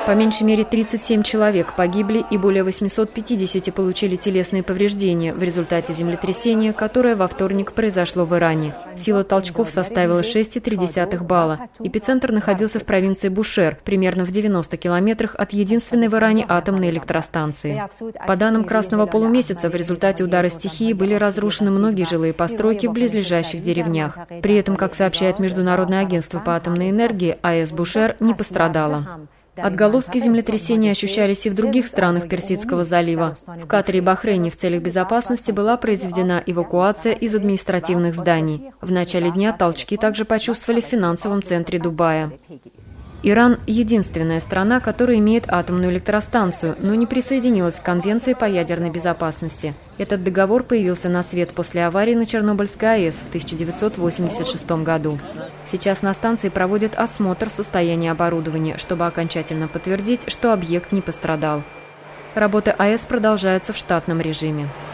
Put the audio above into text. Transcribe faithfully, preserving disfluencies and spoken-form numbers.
По меньшей мере тридцать семь человек погибли и более восьмисот пятидесяти получили телесные повреждения в результате землетрясения, которое во вторник произошло в Иране. Сила толчков составила шесть целых три десятых балла. Эпицентр находился в провинции Бушер, примерно в девяноста километрах от единственной в Иране атомной электростанции. По данным Красного полумесяца, в результате удара стихии были разрушены многие жилые постройки в близлежащих деревнях. При этом, как сообщает Международное агентство по атомной энергии, АЭС Бушер не пострадала. Отголоски землетрясения ощущались и в других странах Персидского залива. В Катаре и Бахрейне в целях безопасности была произведена эвакуация из административных зданий. В начале дня толчки также почувствовали в финансовом центре Дубая. Иран – единственная страна, которая имеет атомную электростанцию, но не присоединилась к Конвенции по ядерной безопасности. Этот договор появился на свет после аварии на Чернобыльской АЭС в тысяча девятьсот восемьдесят шестом году. Сейчас на станции проводят осмотр состояния оборудования, чтобы окончательно подтвердить, что объект не пострадал. Работы АЭС продолжаются в штатном режиме.